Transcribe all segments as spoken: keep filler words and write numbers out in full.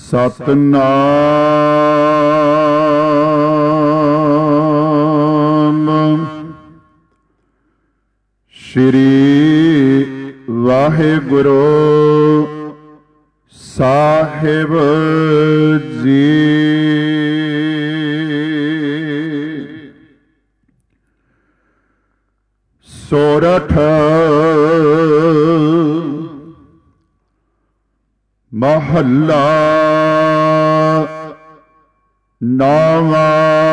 ਸਤਨਾਮ ਸ਼੍ਰੀ ਵਾਹਿਗੁਰੂ ਸਾਹਿਬ ਜੀ। ਸੋਰਠ ਮਹੱਲਾ ਨੌਵਾਂ।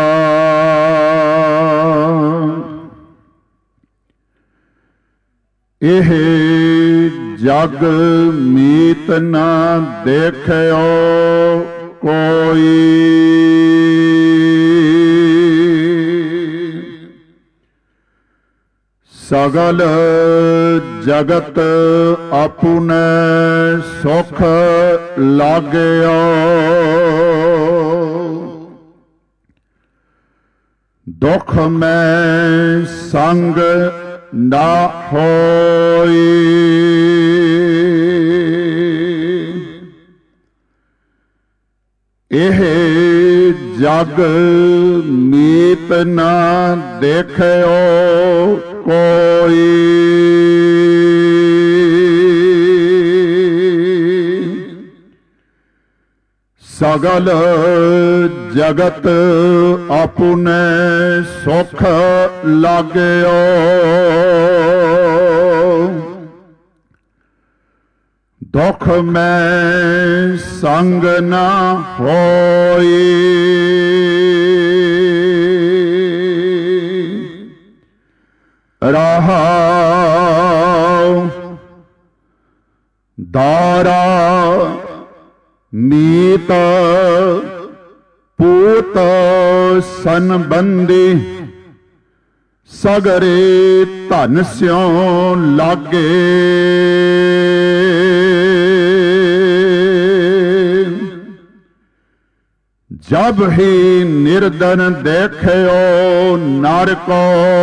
ਇਹ ਜਗ ਮੀਤ ਨਾ ਦੇਖਿਓ ਕੋਈ, ਸਗਲ ਜਗਤ ਆਪਣੇ ਸੁਖ ਲਾਗਿਓ। ਦੁਖ ਮੈਂ ਸੰਗ ਨਾ ਹੋਈ, ਇਹ ਜਗ ਮੀਤ ਨਾ ਦੇਖਿਓ ਕੋਈ, ਸਗਲ ਜਗਤ ਆਪਣੇ ਸੁਖ ਲਾਗਿਓ। ਦੁਖ ਮੈਂ ਸੰਗ ਨਾ ਹੋਈ, ਰਹਾਉ ਦਾਰਾ ਮੀਤ ਪੂਤ ਸੰਬੰਧੀ, ਸਗਰੇ ਧਨ ਸਿਉ ਲਾਗੇ। ਜਬ ਹੀ ਨਿਰਧਨ ਦੇਖਿਓ ਨਰ ਕੋ,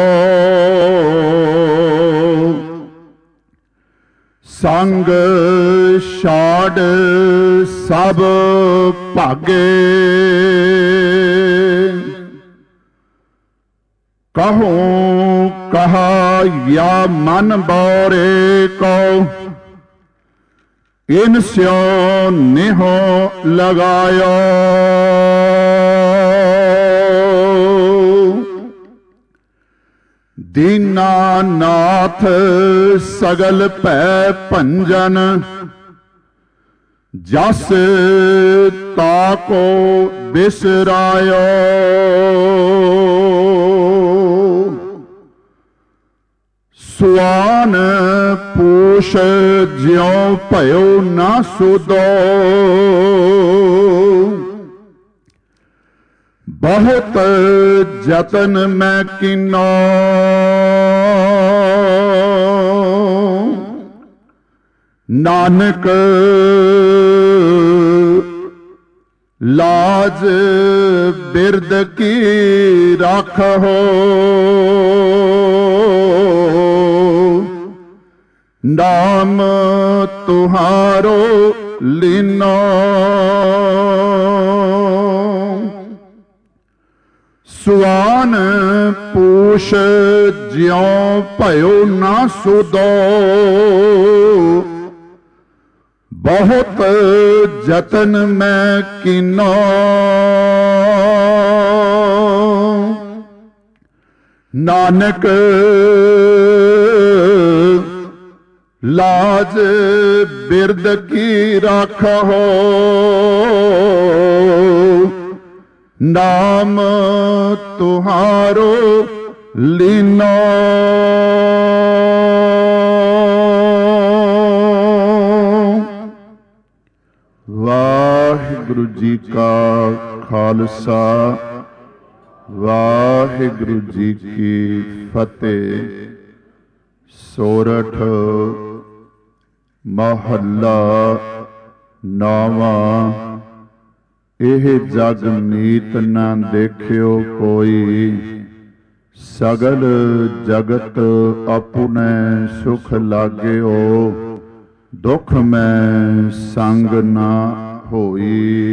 ਸੰਗ ਛਾੜ ਸਭ ਭਾਗੇ। ਕਹੂੰ ਕਹਾ ਯਾ ਮਨ ਬੋਰੇ ਕੋ, ਇਨ ਸਿਓ ਨਿਹੋ ਲਗਾਇਓ। ਦੀਨਾਨਾਥ ਸਗਲ ਭੈ ਭੰਜਨ, ਜਸ ਤਾਕੋ ਬਿਸਰਾਇਓ। ਸੁਆਨ ਪੂਛ ਜਿਉ ਭਇਓ ਨਾ ਸੁਦੋ, ਬਹੁਤ ਜਤਨ ਮੈਂ ਕੀਨੋ। ਨਾਨਕ ਲਾਜ ਬਿਰਦ ਕੀ ਰਾਖੋ, ਨਾਮ ਤੁਹਾਰੋ ਲੀਨੋ। ਸੁਆਨ ਪੂਛ ਜਿਉ ਭਇਓ ਨਾ ਸੁਦੋ, ਬਹੁਤ ਜਤਨ ਮੈਂ ਕੀਨੋ। ਨਾਨਕ ਲਾਜ ਬਿਰਦ ਕੀ ਰਾਖੋ, ਨਾਮ ਤੁਹਾਰੋ ਲੀਨੋ। ਵਾਹਿਗੁਰੂ ਜੀ ਕਾ ਖਾਲਸਾ, ਵਾਹਿਗੁਰੂ ਜੀ ਕੀ ਫਤਿਹ। ਸੋਰਠ ਮਹੱਲਾ ਨੌਵਾਂ। ਇਹ ਜਗ ਮੀਤ ਨਾ ਦੇਖਿਓ ਕੋਈ, ਸਗਲ ਜਗਤ ਆਪਣੇ ਸੁਖ ਲਾਗਿਓ। ਦੁਖ ਮੈਂ ਸੰਗ ਨਾ ਹੋਈ।